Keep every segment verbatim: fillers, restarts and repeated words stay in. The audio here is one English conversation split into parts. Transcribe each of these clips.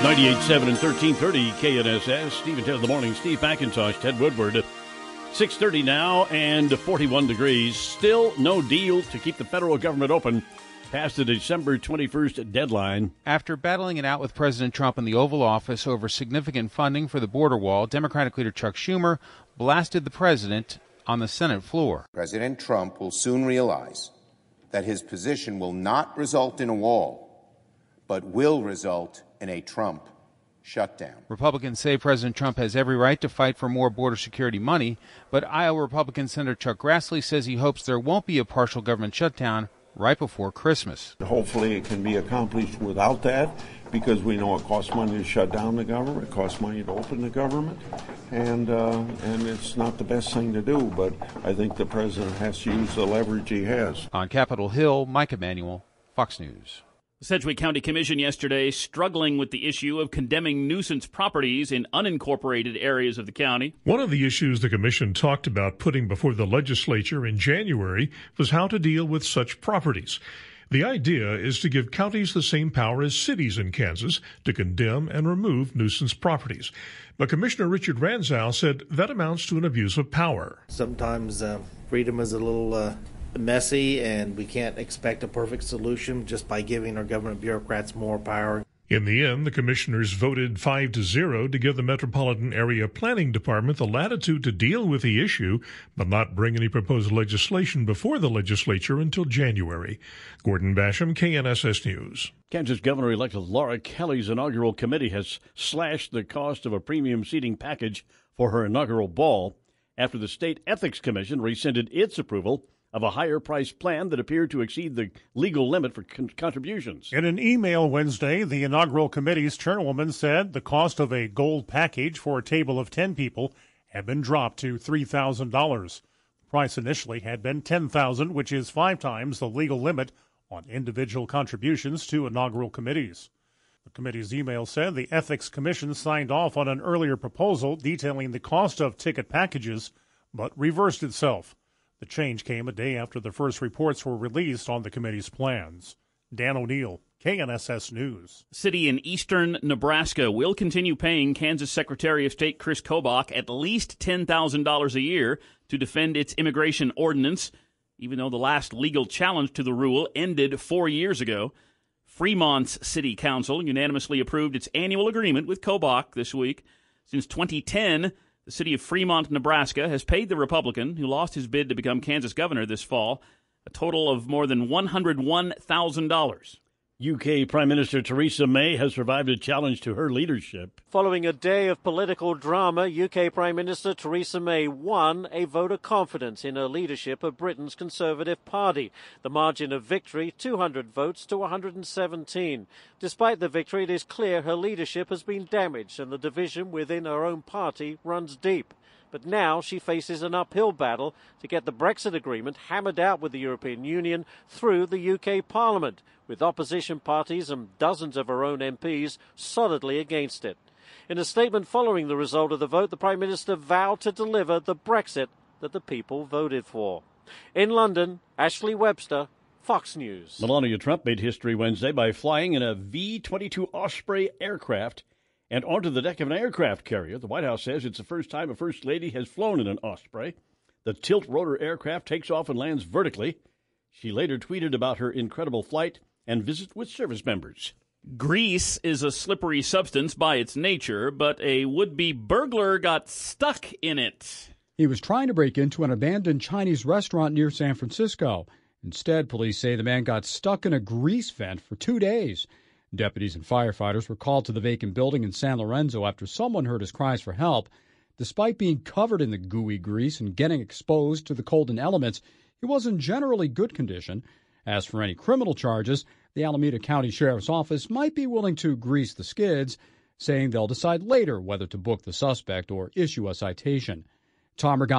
ninety-eight point seven and thirteen thirty K N S S. Steve and Ted in the morning. Steve McIntosh, Ted Woodward. six thirty now and forty-one degrees. Still no deal to keep the federal government open past the December twenty-first deadline. After battling it out with President Trump in the Oval Office over significant funding for the border wall, Democratic leader Chuck Schumer blasted the president on the Senate floor. President Trump will soon realize that his position will not result in a wall, but will result in a Trump shutdown. Republicans say President Trump has every right to fight for more border security money, but Iowa Republican Senator Chuck Grassley says he hopes there won't be a partial government shutdown right before Christmas. Hopefully it can be accomplished without that, because we know it costs money to shut down the government, it costs money to open the government, and uh, and it's not the best thing to do, but I think the president has to use the leverage he has. On Capitol Hill, Mike Emanuel, Fox News. The Sedgwick County Commission yesterday struggling with the issue of condemning nuisance properties in unincorporated areas of the county. One of the issues the commission talked about putting before the legislature in January was how to deal with such properties. The idea is to give counties the same power as cities in Kansas to condemn and remove nuisance properties. But Commissioner Richard Ranzow said that amounts to an abuse of power. Sometimes uh, freedom is a little uh, messy, and we can't expect a perfect solution just by giving our government bureaucrats more power. In the end, the commissioners voted five to zero to give the Metropolitan Area Planning Department the latitude to deal with the issue, but not bring any proposed legislation before the legislature until January. Gordon Basham, K N S S News. Kansas Governor-elect Laura Kelly's inaugural committee has slashed the cost of a premium seating package for her inaugural ball after the State Ethics Commission rescinded its approval of a higher-priced plan that appeared to exceed the legal limit for con- contributions. In an email Wednesday, the inaugural committee's chairwoman said the cost of a gold package for a table of ten people had been dropped to three thousand dollars. The price initially had been ten thousand dollars, which is five times the legal limit on individual contributions to inaugural committees. The committee's email said the Ethics Commission signed off on an earlier proposal detailing the cost of ticket packages, but reversed itself. The change came a day after the first reports were released on the committee's plans. Dan O'Neill, K N S S News. City in eastern Nebraska will continue paying Kansas Secretary of State Chris Kobach at least ten thousand dollars a year to defend its immigration ordinance, even though the last legal challenge to the rule ended four years ago. Fremont's City Council unanimously approved its annual agreement with Kobach this week. Since twenty ten, the city of Fremont, Nebraska, has paid the Republican, who lost his bid to become Kansas governor this fall, a total of more than one hundred one thousand dollars. U K Prime Minister Theresa May has survived a challenge to her leadership. Following a day of political drama, U K Prime Minister Theresa May won a vote of confidence in her leadership of Britain's Conservative Party. The margin of victory, two hundred votes to one hundred seventeen. Despite the victory, it is clear her leadership has been damaged and the division within her own party runs deep. But now she faces an uphill battle to get the Brexit agreement hammered out with the European Union through the U K Parliament, with opposition parties and dozens of her own M Ps solidly against it. In a statement following the result of the vote, the Prime Minister vowed to deliver the Brexit that the people voted for. In London, Ashley Webster, Fox News. Melania Trump made history Wednesday by flying in a V twenty-two Osprey aircraft and onto the deck of an aircraft carrier. The White House says it's the first time a First Lady has flown in an Osprey. The tilt-rotor aircraft takes off and lands vertically. She later tweeted about her incredible flight and visit with service members. Grease is a slippery substance by its nature, but a would-be burglar got stuck in it. He was trying to break into an abandoned Chinese restaurant near San Francisco. Instead, police say the man got stuck in a grease vent for two days. Deputies and firefighters were called to the vacant building in San Lorenzo after someone heard his cries for help. Despite being covered in the gooey grease and getting exposed to the cold and elements, he was in generally good condition. As for any criminal charges, the Alameda County Sheriff's Office might be willing to grease the skids, saying they'll decide later whether to book the suspect or issue a citation. Tom Rigotti,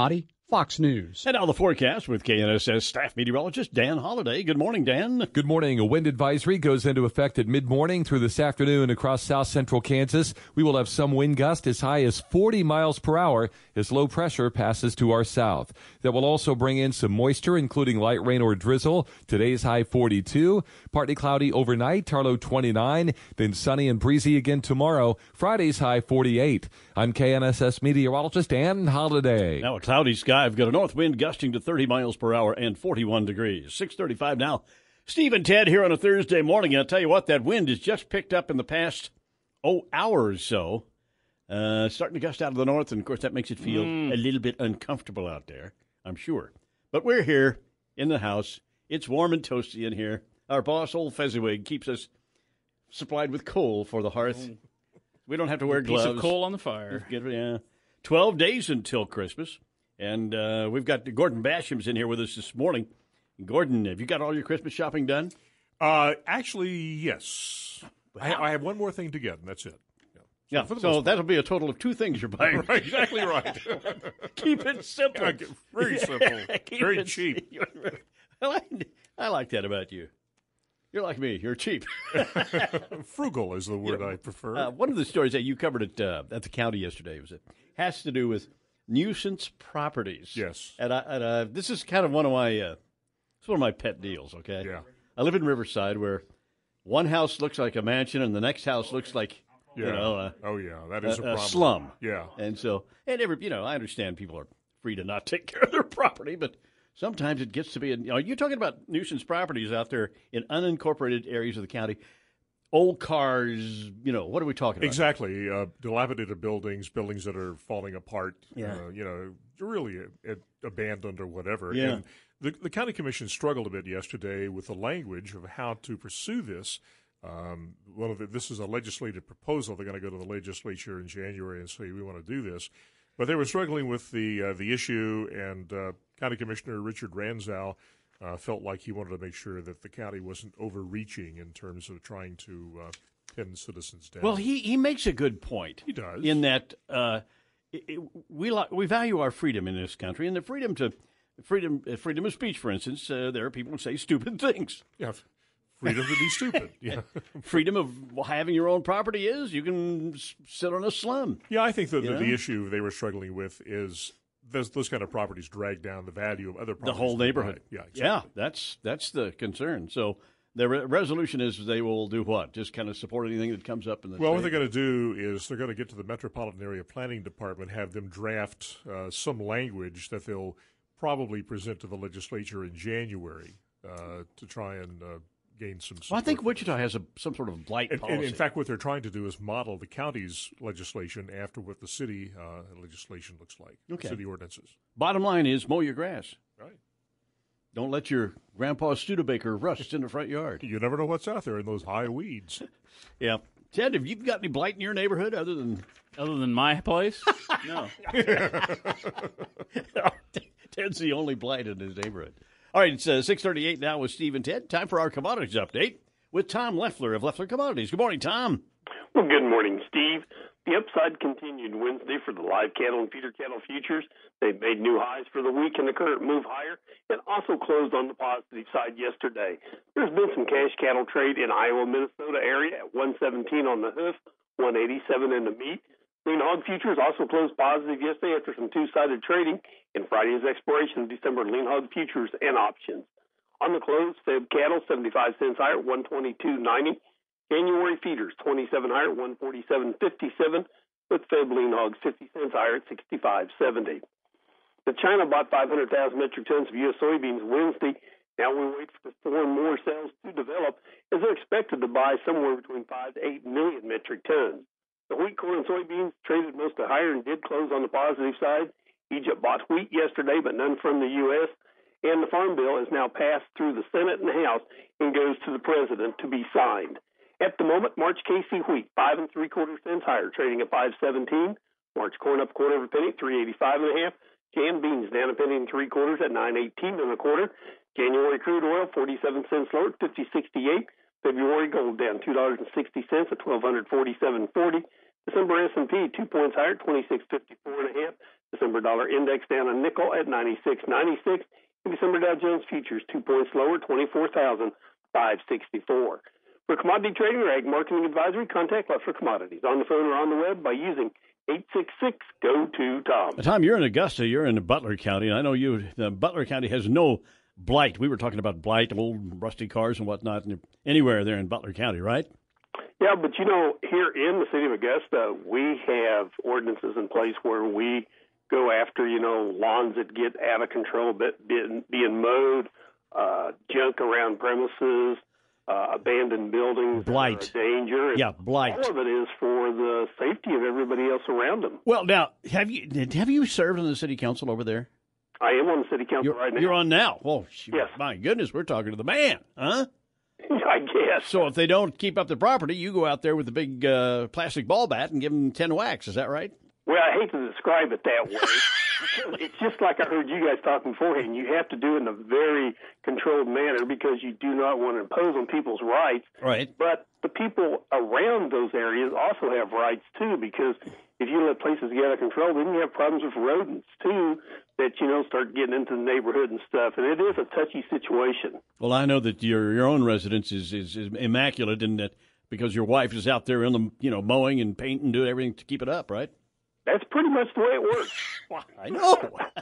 Fox News. And now the forecast with K N S S staff meteorologist Dan Holliday. Good morning, Dan. Good morning. A wind advisory goes into effect at mid-morning through this afternoon across south central Kansas. We will have some wind gusts as high as forty miles per hour as low pressure passes to our south. That will also bring in some moisture, including light rain or drizzle. Today's high forty-two. Partly cloudy overnight, Tarlow twenty-nine. Then sunny and breezy again tomorrow. Friday's high forty-eight. I'm K N S S meteorologist Dan Holliday. Now a cloudy sky. I've got a north wind gusting to thirty miles per hour and forty-one degrees. six thirty-five now. Steve and Ted here on a Thursday morning. And I'll tell you what, that wind has just picked up in the past, oh, hour or so. Uh, starting to gust out of the north, and, of course, that makes it feel mm. a little bit uncomfortable out there, I'm sure. But we're here in the house. It's warm and toasty in here. Our boss, Old Fezziwig, keeps us supplied with coal for the hearth. Mm. We don't have to wear a gloves. Piece of coal on the fire. Yeah. Twelve days until Christmas, and uh, we've got Gordon Basham's in here with us this morning. Gordon, have you got all your Christmas shopping done? Uh, actually, yes. I, I have one more thing to get, and that's it. Yeah, so, yeah, so that'll be a total of two things you're buying. Right, exactly right. Keep it simple. Yeah, very simple. Very it, cheap. I like, I like that about you. You're like me. You're cheap. Frugal is the word yeah. I prefer. Uh, one of the stories that you covered at uh, at the county yesterday was it has to do with nuisance properties. Yes. And, I, and uh, this is kind of one of my uh, it's one of my pet deals. Okay. Yeah. I live in Riverside, where one house looks like a mansion, and the next house looks like yeah. you know. Uh, oh yeah, that is a, a, a problem. slum. Yeah. And so, and every you know, I understand people are free to not take care of their property, but sometimes it gets to be, a, you know, you're talking about nuisance properties out there in unincorporated areas of the county, old cars, you know, what are we talking about? Exactly. Uh, dilapidated buildings, buildings that are falling apart, yeah. uh, you know, really a, a, abandoned or whatever. Yeah. And the, the county commission struggled a bit yesterday with the language of how to pursue this. Um, one of the, this is a legislative proposal. They're going to go to the legislature in January and say, we want to do this. But they were struggling with the uh, the issue, and uh, County Commissioner Richard Ranzow uh, felt like he wanted to make sure that the county wasn't overreaching in terms of trying to uh, pin citizens down. Well, he, he makes a good point. He does. In that uh, it, it, we li- we value our freedom in this country, and the freedom to freedom freedom of speech, for instance. Uh, there are people who say stupid things. Yeah. Freedom to be stupid. Yeah. Freedom of having your own property is you can sit on a slum. Yeah, I think that the, the issue they were struggling with is those, those kind of properties drag down the value of other properties. The whole neighborhood. Yeah, exactly. Yeah, that's that's the concern. So the re- resolution is they will do what? Just kind of support anything that comes up in the Well, state? what they're going to do is they're going to get to the Metropolitan Area Planning Department, have them draft uh, some language that they'll probably present to the legislature in January uh, to try and uh, gain some support. Well, I think Wichita has a, some sort of blight and, policy. And in fact, what they're trying to do is model the county's legislation after what the city uh, legislation looks like, okay. city ordinances. Bottom line is mow your grass. Right. Don't let your grandpa's Studebaker rust in the front yard. You never know what's out there in those high weeds. Yeah. Ted, have you got any blight in your neighborhood other than... Other than my place? No. Ted's the only blight in his neighborhood. All right, it's uh, six thirty-eight now with Steve and Ted. Time for our commodities update with Tom Leffler of Leffler Commodities. Good morning, Tom. Well, good morning, Steve. The upside continued Wednesday for the live cattle and feeder cattle futures. They made new highs for the week in the current move higher and also closed on the positive side yesterday. There's been some cash cattle trade in Iowa, Minnesota area at one seventeen on the hoof, one eighty-seven in the meat. Lean hog futures also closed positive yesterday after some two-sided trading in Friday's expiration of December lean hog futures and options. On the close, fed cattle seventy-five cents higher at one twenty-two ninety. January feeders twenty-seven higher at one forty-seven fifty-seven, with fed lean hogs fifty cents higher at sixty-five seventy. The China bought five hundred thousand metric tons of U S soybeans Wednesday. Now we wait for four more sales to develop, as they're expected to buy somewhere between five to eight million metric tons. The wheat, corn, and soybeans traded mostly higher and did close on the positive side. Egypt bought wheat yesterday, but none from the U S, and the Farm Bill is now passed through the Senate and the House and goes to the President to be signed. At the moment, March K C wheat, five and three quarter cents higher, trading at five seventeen. March corn up a quarter of a penny, three eighty-five and a half. Jan beans down a penny and three quarters at nine eighteen and a quarter. January crude oil, forty-seven cents lower at fifty sixty-eight. February gold down two dollars and sixty cents at twelve forty-seven forty. December S and P two points higher, twenty-six fifty-four and a half. December dollar index down a nickel at ninety-six ninety-six. And December Dow Jones futures two points lower, twenty-four thousand five hundred sixty-four. For commodity trading or ag marketing advisory, contact Lutfer Commodities on the phone or on the web by using eight six six, G O two, T O M. Tom, you're in Augusta. You're in Butler County. And I know you. Uh, Butler County has no blight. We were talking about blight, old rusty cars and whatnot, and anywhere there in Butler County, right? Yeah, but you know, here in the city of Augusta, we have ordinances in place where we go after, you know, lawns that get out of control, but being, being mowed, uh, junk around premises, uh, abandoned buildings, blight, that are a danger. Yeah, blight. All of it is for the safety of everybody else around them. Well, now, have you have you served on the city council over there? I am on the city council you're, right now. You're on now. Oh, shoot, yes. My goodness, we're talking to the man, huh? I guess. So if they don't keep up the property, you go out there with the big uh, plastic ball bat and give them ten whacks. Is that right? Well, I hate to describe it that way. It's just like I heard you guys talking beforehand. You have to do it in a very controlled manner because you do not want to impose on people's rights. Right. But the people around those areas also have rights, too, because if you let places get out of control, then you have problems with rodents, too, that, you know, start getting into the neighborhood and stuff. And it is a touchy situation. Well, I know that your your own residence is, is, is immaculate in that because your wife is out there in the, you know, mowing and painting, doing everything to keep it up, right? That's pretty much the way it works. I know.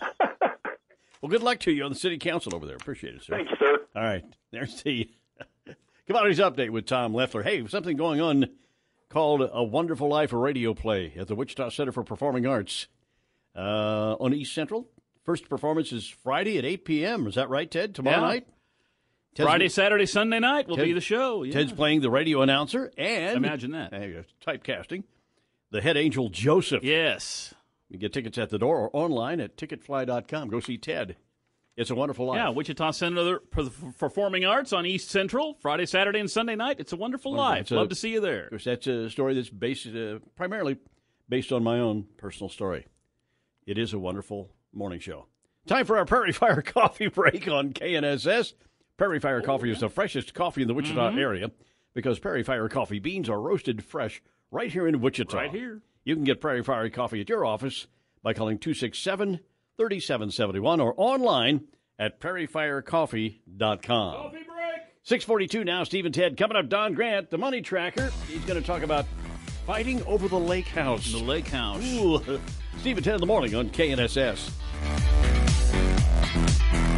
Well, good luck to you on the city council over there. Appreciate it, sir. Thank you, sir. All right. There's the Commodities Update with Tom Leffler. Hey, something going on called A Wonderful Life, a radio play at the Wichita Center for Performing Arts uh, on East Central. First performance is Friday at eight p.m. Is that right, Ted? Tomorrow yeah. night? Ted's Friday, Saturday, Sunday night will Ted, be the show. Yeah. Ted's playing the radio announcer and... Imagine that. There you go, typecasting. The head angel, Joseph. Yes. You get tickets at the door or online at ticket fly dot com. Go see Ted. It's a Wonderful Life. Yeah, Wichita Center for Performing Arts on East Central, Friday, Saturday, and Sunday night. It's a Wonderful Wonderful. Life. It's Love a, to see you there. Of course, that's a story that's based uh, primarily based on my own personal story. It is a wonderful morning show. Time for our Prairie Fire Coffee break on K N S S. Prairie Fire oh, Coffee yeah. is the freshest coffee in the Wichita mm-hmm. area because Prairie Fire Coffee beans are roasted fresh right here in Wichita. Right here. You can get Prairie Fire Coffee at your office by calling two six seven, three seven seven one or online at prairie fire coffee dot com. Coffee break! six forty-two now, Steve and Ted. Coming up, Don Grant, the money tracker. He's going to talk about fighting over the lake house. The lake house. Ooh. Steve and Ted in the morning on K N S S.